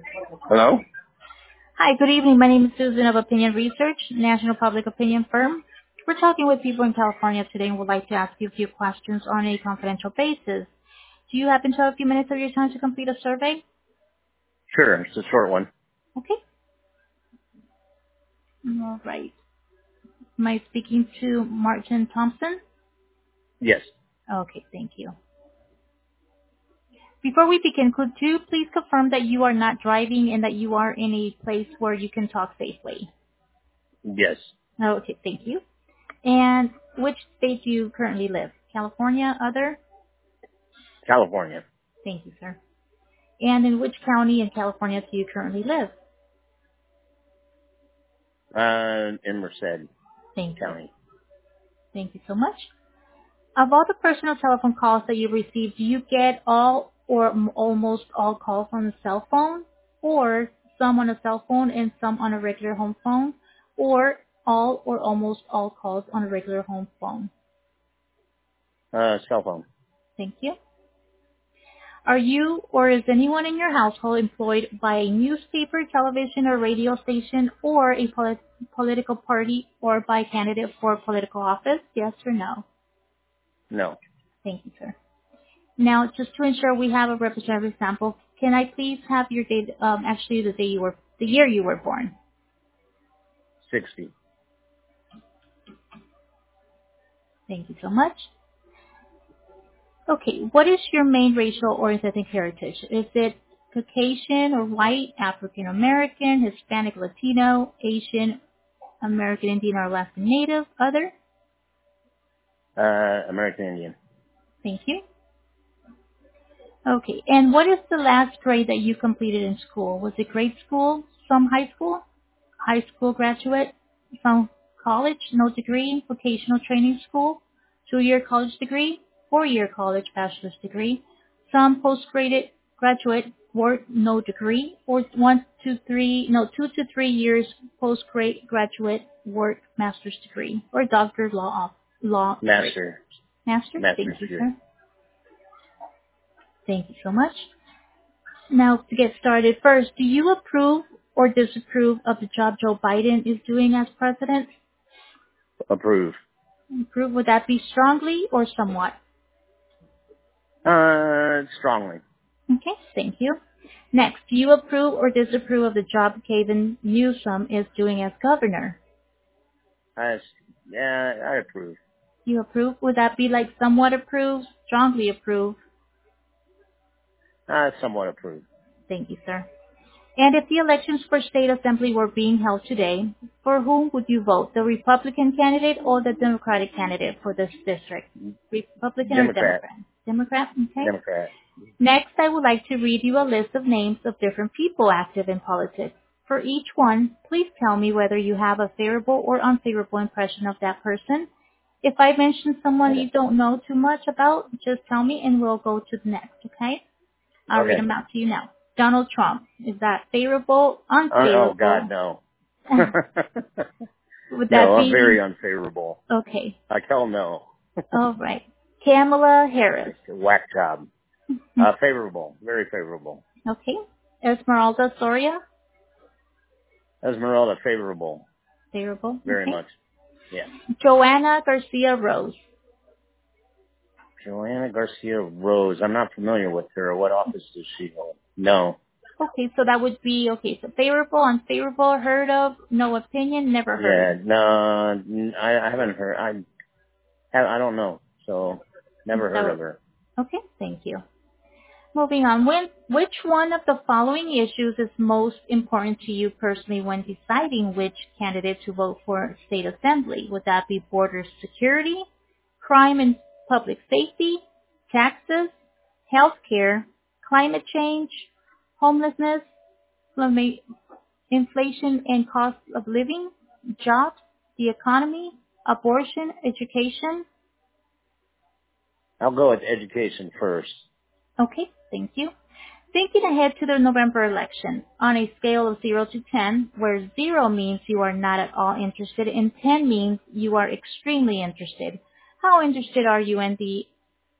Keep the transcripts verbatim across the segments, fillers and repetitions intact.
Hello? Hi, good evening. My name is Susan of Opinion Research, national public opinion firm. We're talking with people in California today and would like to ask you a few questions on a confidential basis. Do you happen to have a few minutes of your time to complete a survey? Sure, it's a short one. Okay. All right. Am I speaking to Martin Thompson? Yes. Okay, thank you. Before we begin, could you please confirm that you are not driving and that you are in a place where you can talk safely? Yes. Okay, thank you. And which state do you currently live? California, other? California. Thank you, sir. And in which county in California do you currently live? Uh, in Merced Thank you. County. Thank you so much. Of all the personal telephone calls that you receive, do you get all or m- almost all calls on a cell phone, or some on a cell phone and some on a regular home phone, or all or almost all calls on a regular home phone? Uh, cell phone. Thank you. Are you or is anyone in your household employed by a newspaper, television, or radio station, or a polit- political party, or by a candidate for political office? Yes or no? No. Thank you, sir. Now, just to ensure we have a representative sample, can I please have your date, um, actually the day you were, the year you were born? sixty. Thank you so much. Okay, what is your main racial or ethnic heritage? Is it Caucasian or white, African American, Hispanic, Latino, Asian, American Indian or Alaskan Native, other? Uh, American Indian. Thank you. Okay, and what is the last grade that you completed in school? Was it grade school, some high school, high school graduate, some college, no degree, vocational training school, two-year college degree, four-year college bachelor's degree, some post-graded graduate work, no degree, or one to three, no, two to three years post-grad graduate work, master's degree, or doctor law, law degree. Master. Master? Master's Thank you, degree. sir. Thank you so much. Now, to get started, first, do you approve or disapprove of the job Joe Biden is doing as president? Approve. Approve, would that be strongly or somewhat? Uh, strongly. Okay, thank you. Next, do you approve or disapprove of the job Gavin Newsom is doing as governor? I, yeah, I approve. You approve, would that be like somewhat approve, strongly approve? Uh, somewhat approve. Thank you, sir. And if the elections for state assembly were being held today, for whom would you vote, the Republican candidate or the Democratic candidate for this district? Republican or Democrat. Democrat? Democrat, okay. Democrat. Next, I would like to read you a list of names of different people active in politics. For each one, please tell me whether you have a favorable or unfavorable impression of that person. If I mention someone you don't know too much about, just tell me and we'll go to the next, okay? I'll read Okay. them out to you now. Donald Trump. Is that favorable, Uh, oh, God, unfavorable? no. Would that No, I'm very be? unfavorable. Okay. I tell no. All right. Kamala Harris. It's a whack job. Uh, favorable. Very favorable. Okay. Esmeralda Soria. Esmeralda, favorable. Favorable. Very Okay. much. Yeah. Joanna Garcia Rose. Joanna Garcia Rose. I'm not familiar with her. What office does she hold? No. Okay, so that would be, okay, so favorable, unfavorable, heard of, no opinion, never Yeah. heard. No. n- I, I haven't heard. I have. I don't know. So never That heard would, of her. okay, thank you. Moving on, when, which one of the following issues is most important to you personally when deciding which candidate to vote for state assembly? Would that be border security, crime and public safety, taxes, healthcare, climate change, homelessness, inflama- inflation and cost of living, jobs, the economy, abortion, education? I'll go with education first. Okay, thank you. Thinking ahead to the November election, on a scale of zero to ten, where zero means you are not at all interested and ten means you are extremely interested, how interested are you in the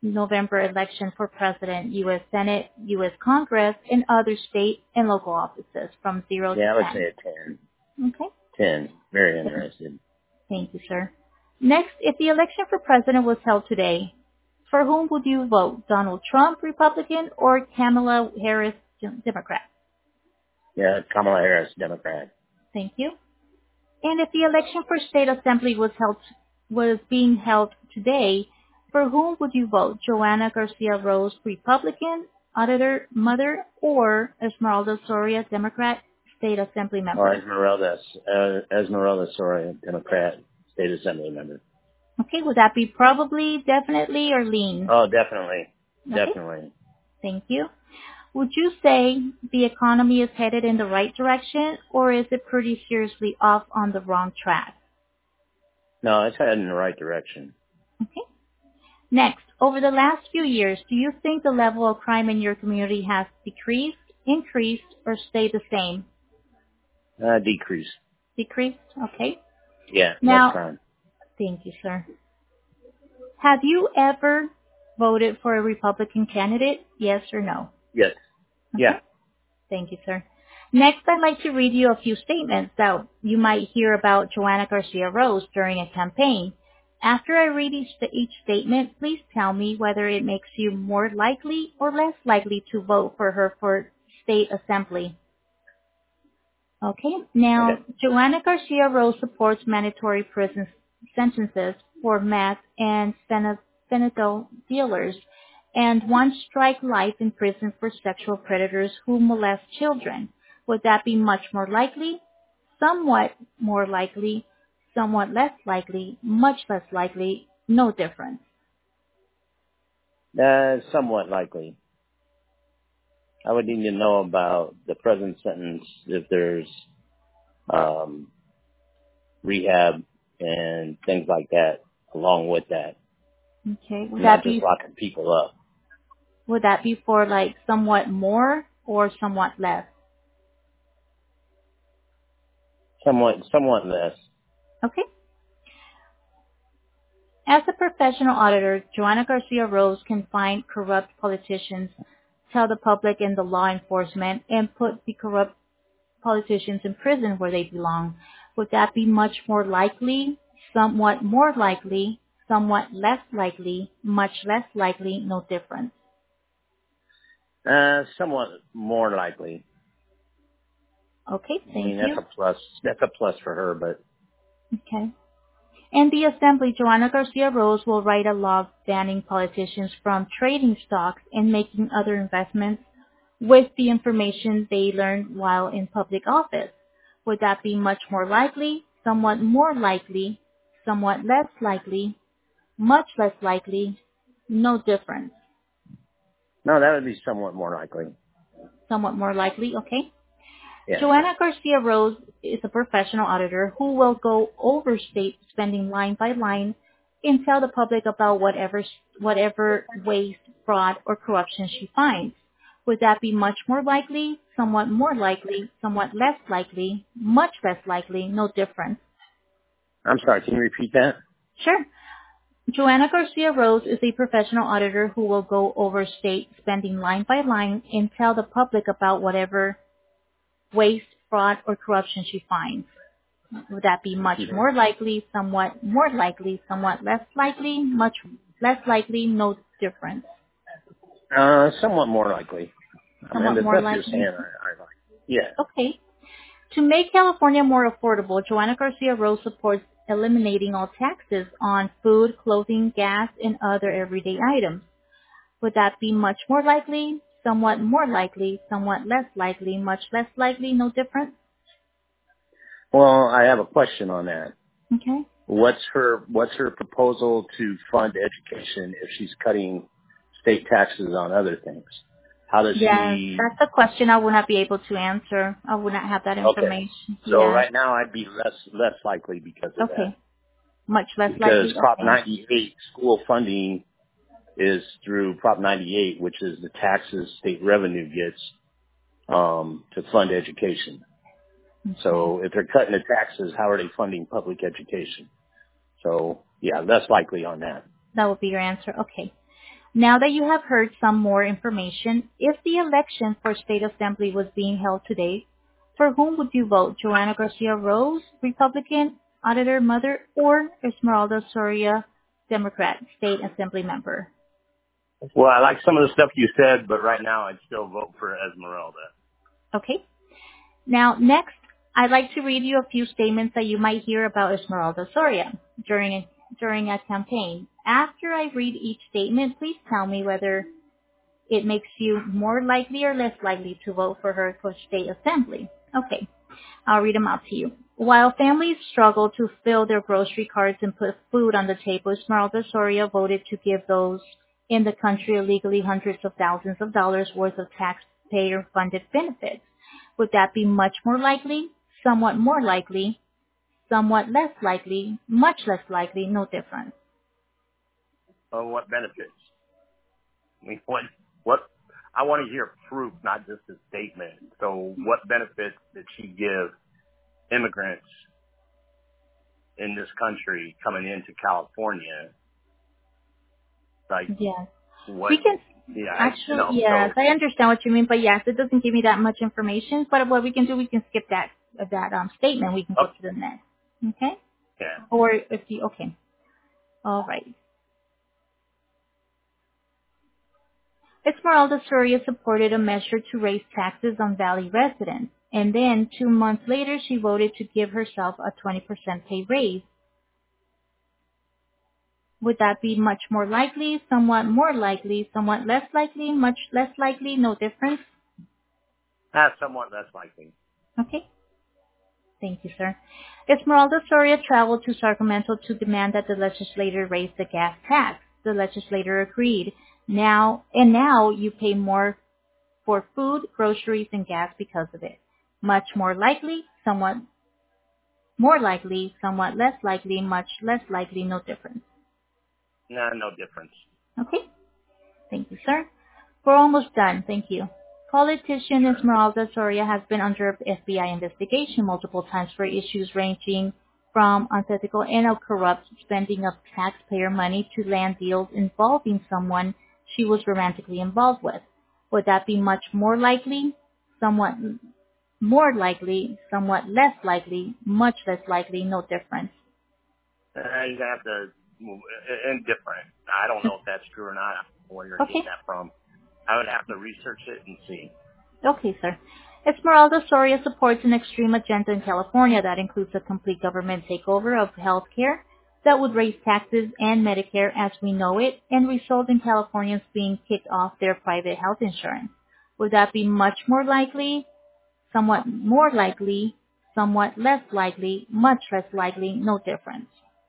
November election for president, U S Senate, U S Congress, and other state and local offices from zero Yeah, I to would ten. say a ten. Okay. ten. Very interested. Thank you, sir. Next, if the election for president was held today, for whom would you vote? Donald Trump, Republican, or Kamala Harris, Democrat? Yeah, Kamala Harris, Democrat. Thank you. And if the election for state assembly was held was being held today, for whom would you vote? Joanna Garcia Rose, Republican, Auditor Mother, or Esmeralda Soria, Democrat, state assembly member? Or Esmeralda, uh, Esmeralda Soria, Democrat, state assembly member. Okay, would that be probably, definitely, or lean? Oh, definitely. Okay. Definitely. Thank you. Would you say the economy is headed in the right direction, or is it pretty seriously off on the wrong track? No, it's heading in the right direction. Okay. Next, over the last few years, do you think the level of crime in your community has decreased, increased, or stayed the same? Uh, decrease. Decreased? Okay. Yeah, Now, less crime. thank you, sir. Have you ever voted for a Republican candidate? Yes or no? Yes. Okay. Yeah. Thank you, sir. Next, I'd like to read you a few statements that you might hear about Joanna Garcia Rose during a campaign. After I read each, each statement, please tell me whether it makes you more likely or less likely to vote for her for state assembly. Okay. Now, Okay. Joanna Garcia Rose supports mandatory prison sentences for meth and fentanyl dealers and one strike life in prison for sexual predators who molest children. Would that be much more likely, somewhat more likely, somewhat less likely, much less likely, no difference? Uh, somewhat likely. I would need to know about the present sentence if there's um, rehab and things like that along with that. Okay. Would Not that just be locking people up. would that be for like somewhat more or somewhat less? Somewhat, somewhat less. Okay. As a professional auditor, Joanna Garcia Rose can find corrupt politicians, tell the public and the law enforcement, and put the corrupt politicians in prison where they belong. Would that be much more likely, somewhat more likely, somewhat less likely, much less likely, no difference? Uh, somewhat more likely. Okay, I thank mean, you. that's a plus. That's a plus for her, but Okay. In the assembly, Joanna Garcia Rose will write a law banning politicians from trading stocks and making other investments with the information they learned while in public office. Would that be much more likely, somewhat more likely, somewhat less likely, much less likely, no difference? no, that would be somewhat more likely. Somewhat more likely, okay? Yeah. Joanna Garcia Rose is a professional auditor who will go over state spending line by line and tell the public about whatever whatever waste, fraud, or corruption she finds. Would that be much more likely, somewhat more likely, somewhat less likely, much less likely, no difference? I'm sorry, can you repeat that? Sure. Joanna Garcia Rose is a professional auditor who will go over state spending line by line and tell the public about whatever waste, fraud, or corruption she finds. Would that be much more likely, somewhat more likely, somewhat less likely, much less likely, no difference? Uh, somewhat more likely. I mean, Somewhat the more stuff you're likely. saying, I, I like. Yeah. Okay. To make California more affordable, Joanna Garcia Rose supports eliminating all taxes on food, clothing, gas, and other everyday items. Would that be much more likely, somewhat more likely, somewhat less likely, much less likely, no difference? Well, I have a question on that. Okay. What's her What's her proposal to fund education if she's cutting state taxes on other things? How does Yes, she? that's a question I would not be able to answer. I would not have that Okay. information. So Yeah. right now I'd be less less likely because of that. Okay. Much less Because likely. Prop Okay. ninety-eight school funding is through Prop ninety-eight, which is the taxes state revenue gets um, to fund education. Okay. So if they're cutting the taxes, how are they funding public education? So yeah, less likely on that. That would be your answer. Okay. Now that you have heard some more information, if the election for state assembly was being held today, for whom would you vote? Joanna Garcia Rose, Republican, Auditor Mother, or Esmeralda Soria, Democrat, state assembly member? Well, I like some of the stuff you said, but right now I'd still vote for Esmeralda. Okay. Now, next, I'd like to read you a few statements that you might hear about Esmeralda Soria during a, during a campaign. After I read each statement, please tell me whether it makes you more likely or less likely to vote for her for state assembly. Okay, I'll read them out to you. While families struggle to fill their grocery carts and put food on the table, Esmeralda Soria voted to give those in the country illegally hundreds of thousands of dollars worth of taxpayer-funded benefits. Would that be much more likely, somewhat more likely, somewhat less likely, much less likely, no difference? Oh, what benefits? I mean, what, what, I want to hear proof, not just a statement. So what benefits did she give immigrants in this country coming into California? Like, yes. what? We can, yeah, actually, no, yes, so, I understand what you mean, but yes, it doesn't give me that much information, but what we can do, we can skip that, that um, statement. We can go oh, to the next. Okay? yeah. Or if you, okay. All right. Esmeralda Soria supported a measure to raise taxes on Valley residents, and then two months later she voted to give herself a twenty percent pay raise. Would that be much more likely, somewhat more likely, somewhat less likely, much less likely, no difference? That's somewhat less likely. Okay. Thank you, sir. Esmeralda Soria traveled to Sacramento to demand that the legislature raise the gas tax. The legislature agreed. Now, and now you pay more for food, groceries, and gas because of it. Much more likely, somewhat more likely, somewhat less likely, much less likely, no difference. No, no difference. Okay. Thank you, sir. We're almost done. Thank you. Politician Esmeralda Soria has been under F B I investigation multiple times for issues ranging from unethical and corrupt spending of taxpayer money to land deals involving someone she was romantically involved with. Would that be much more likely, somewhat more likely, somewhat less likely, much less likely, no difference? Uh, you have to move indifferent. I don't know if that's true or not. I don't know where you're Okay. getting that from. I would have to research it and see. Okay, sir. Esmeralda Soria supports an extreme agenda in California that includes a complete government takeover of health care that would raise taxes and Medicare as we know it and result in Californians being kicked off their private health insurance. Would that be much more likely, somewhat more likely, somewhat less likely, much less likely, no difference?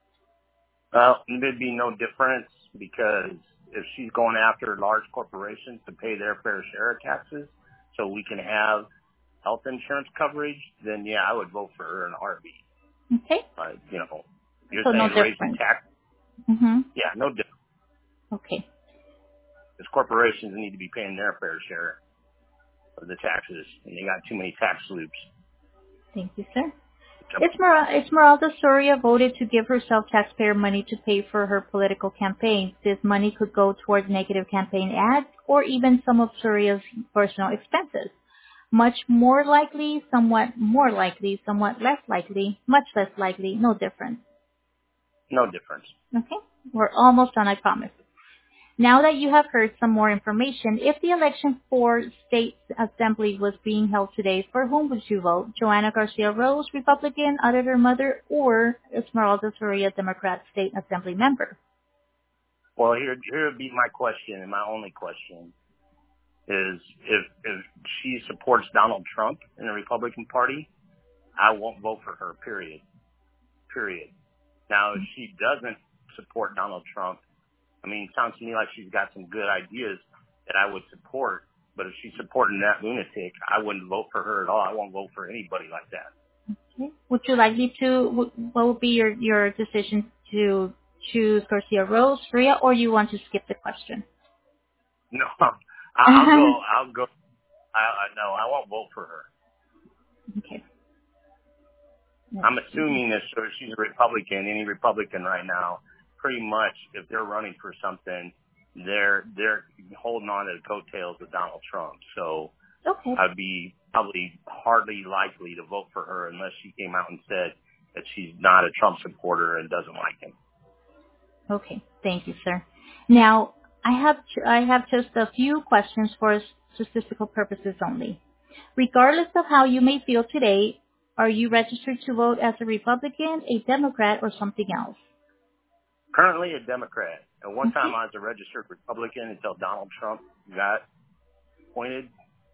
Well, there'd be no difference because if she's going after large corporations to pay their fair share of taxes so we can have health insurance coverage, then yeah, I would vote for her in a heartbeat. Okay. But, you know, you're So no saying raising difference. tax, Mm-hmm. yeah, no difference. Okay. Because corporations need to be paying their fair share of the taxes, and they got too many tax loops. Thank you, sir. Esmer- Esmeralda Soria voted to give herself taxpayer money to pay for her political campaign. This money could go towards negative campaign ads or even some of Soria's personal expenses. Much more likely, somewhat more likely, somewhat less likely, much less likely, no difference. No difference. Okay? We're almost done, I promise. Now that you have heard some more information, if the election for state assembly was being held today, for whom would you vote? Joanna Garcia Rose, Republican, Auditor Mother, or Esmeralda Soria, Democrat state assembly member? Well, here, here would be my question, and my only question is if, if she supports Donald Trump in the Republican Party, I won't vote for her, period. Period. Now, if she doesn't support Donald Trump, I mean, it sounds to me like she's got some good ideas that I would support, but if she's supporting that lunatic, I wouldn't vote for her at all. I won't vote for anybody like that. Okay. Would you like me to, what would be your, your decision to choose Garcia Rose, Soria, or you want to skip the question? No, I'll go, I'll go, I, I, no, I won't vote for her. Okay. I'm assuming that so she's a Republican, any Republican right now, pretty much if they're running for something, they're they're holding on to the coattails of Donald Trump. So Okay. I'd be probably hardly likely to vote for her unless she came out and said that she's not a Trump supporter and doesn't like him. Okay. Thank you, sir. Now, I have I have just a few questions for statistical purposes only. Regardless of how you may feel today, are you registered to vote as a Republican, a Democrat, or something else? Currently a Democrat. At one Okay. time I was a registered Republican until Donald Trump got appointed.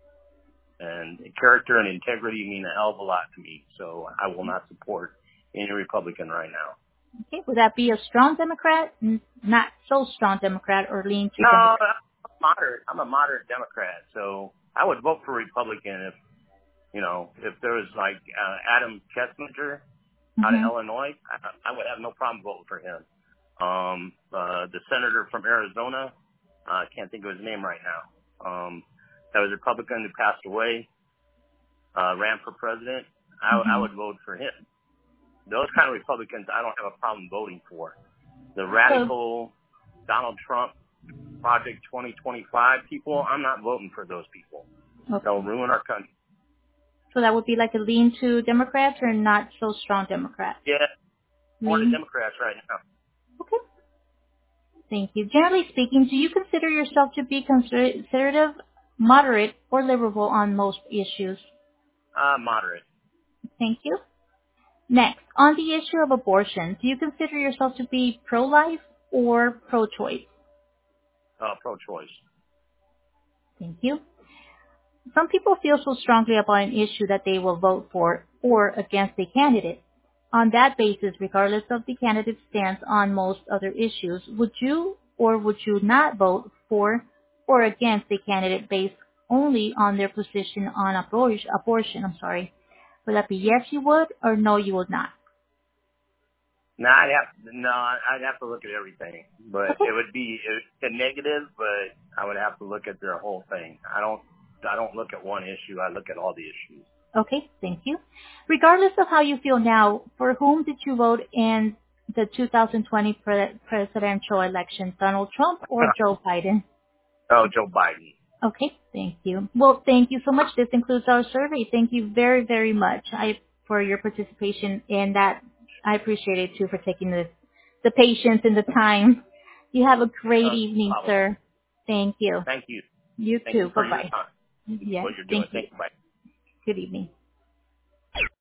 And character and integrity mean a hell of a lot to me. So I will not support any Republican right now. Okay. Would that be a strong Democrat, N- not so strong Democrat, or lean to No, Democrat? I'm moderate. I'm a moderate Democrat. So I would vote for Republican if, you know, if there was like uh, Adam Kessler out of Mm-hmm. Illinois, I, I would have no problem voting for him. Um, uh, the senator from Arizona, I uh, can't think of his name right now. Um, that was a Republican who passed away, uh, ran for president. I, Mm-hmm. I would vote for him. Those kind of Republicans, I don't have a problem voting for. The radical Donald Trump Project twenty twenty-five people, I'm not voting for those people. Okay. They'll ruin our country. So that would be like a lean to Democrats or not so strong Democrats? Yeah, more the Lean. Democrats right now. Okay. Thank you. Generally speaking, do you consider yourself to be conservative, moderate, or liberal on most issues? Uh, moderate. Thank you. Next, on the issue of abortion, do you consider yourself to be pro-life or pro-choice? Uh, pro-choice. Thank you. Some people feel so strongly about an issue that they will vote for or against a candidate. On that basis, regardless of the candidate's stance on most other issues, would you or would you not vote for or against a candidate based only on their position on abortion? abortion I'm sorry. Would that be yes, you would, or no, you would not? No, I'd have no, I'd have to look at everything, but Okay. it would be a negative. But I would have to look at their whole thing. I don't, I don't look at one issue. I look at all the issues. Okay, thank you. Regardless of how you feel now, for whom did you vote in the two thousand twenty pre- presidential election, Donald Trump or Joe Biden? Oh, Joe Biden. Okay, thank you. Well, thank you so much. This concludes our survey. Thank you very, very much I, for your participation in that. I appreciate it too for taking the, the patience and the time. You have a great Uh, evening, problem. sir. Thank you. Thank you. You Thank too. you for your Bye-bye. time. Yes, What you're doing. thank you. Thank you. Bye. Good evening.